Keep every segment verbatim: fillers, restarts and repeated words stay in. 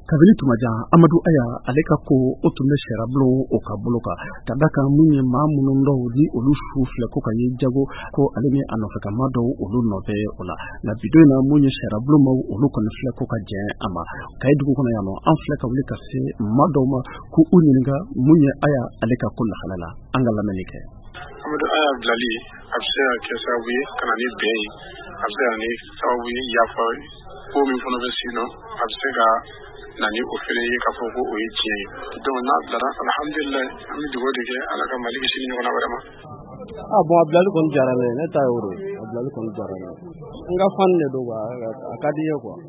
kabili tumajan Amadu Aya ale ka ko o tun bɛ sariya o ka bolo kan ka da kan mun ye maa minnu dɔw ni olu su filɛ ko ka ye jago ko ale ni a nɔfɛ ka maa dɔw olu nɔfɛ o la nka bido in na mun ye sariya ma olu kɔni filɛ ko ka jɛn a ma ka ye dugu kɔnɔ yan nɔ an filɛ ka wuli ka se maa dɔw ma k'u u ɲininka mun ye Aya ale ka ko lahala la an ka lamɛnni kɛ. Amadu Aya bilali a bɛ se ka kɛ sababu ye ka na ni bɛn ye a bɛ se ka na ni sababu ye yafa ko min fana bɛ sen nɔ a bɛ se ka na ni o fana ye k'a fɔ ko o ye tiɲɛ ye donc n'a bilara alhamdulilayi an bɛ dugawu de kɛ ala ka Mali kisi ɲɔgɔn na wɛrɛ ma. Ah bon a bilali kɔni diyara ne ye ne ta y'o de ye a bilali kɔni diyara ne ye n ka fan de don quoi a ka di n ye quoi.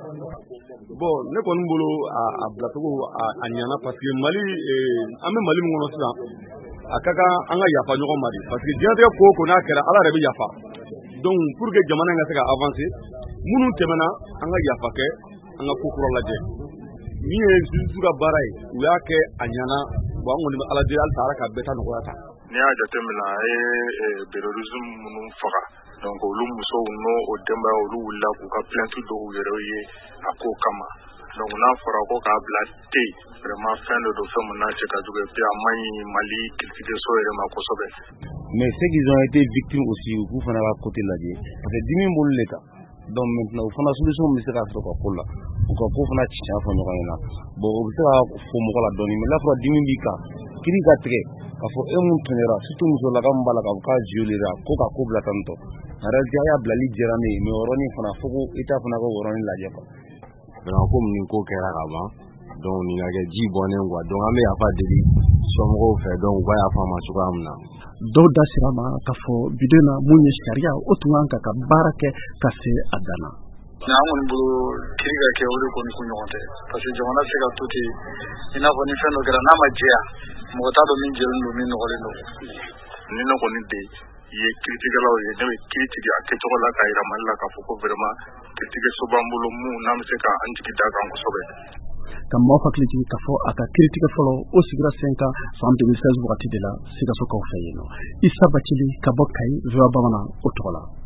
Bon ne kɔni bolo a bilacogo a ɲana parce que Mali an bɛ Mali min kɔnɔ sisan a ka kan an ka yafa ɲɔgɔn ma de parce que diɲɛlatigɛ ko o ko n'a kɛra Ala yɛrɛ bɛ yafa donc pour que jamana in ka se ka avancer minnu tɛmɛna an ka yafa kɛ an ka ko kura lajɛ min ye justice ka baara ye u y'a kɛ a ɲana bon an kɔni bɛ Ala deli halisa Ala ka bɛɛ ta nɔgɔya ta. N'i y'a jateminɛ a ye terrorisme minnu faga donc olu musow n'o o denbaya olu wulila k'u ka plainte dɔw yɛrɛ ye a ko kama donc n'a fɔra ko k'a bila te vraiment fɛn dɔ don fɛn min n'a cɛ ka jugu et puis a man ɲi Mali kiiritigɛso yɛrɛ ma kosɛbɛ. Mais ceux qui ont été victimes aussi u k'u fana ka côté lajɛ parce que dimi b'olu le kan donc maintenant u fana solution bɛ se ka sɔrɔ ka ko la u ka ko fana tiɲɛ fɔ ɲɔgɔn ɲɛna bon u bɛ se ka fɔ mɔgɔ la dɔɔnin mais n'a fɔra dimi b'i kan kiiri ka tigɛ k'a fɔ e mun tɔnɛra surtout musolaka min b'a la k'a fɔ k'a violera ko ka ko bila tan tɔ en réalité a y'a bilali diyara ne ye mais o yɔrɔnin fana fo ko État fana ka o yɔrɔnin lajɛ quoi. Donc comme nin ko kɛra ka ban donc nin ka kɛ ji bɔnnen quoi donc an bɛ yafa deli somɔgɔw fɛ donc u ka yafa ma cogoya min na. Dɔw da sira ma k'a fɔ bido na mun ye sariya o tun kan ka ka baara kɛ ka se a danna. An kɔni bolo kiiri ka kɛ o de kɔni ko ɲɔgɔn tɛ parce que jamana se ka to ten i n'a fɔ ni fɛn dɔ kɛra n'a ma jɛya mɔgɔ t'a dɔn min jɛlen don min nɔgɔlen don ni ne kɔni de ye kiiritigɛlaw ye ne bɛ kiiri tigɛ a kɛcogo la k'a yira Mali la k'a fɔ ko vraiment kiiritigɛso b'an bolo mun n'an bɛ se k'an jigi da kan kosɛbɛ. Ka maaw hakili jigin k'a fɔ a ka kiiritigɛ fɔlɔ o sigira sen kan san deux mille seize wagati de la Sikasokaw fɛ yen nɔ Isa Bacili ka bɔ Kayi V O A Bamanan o tɔgɔ la.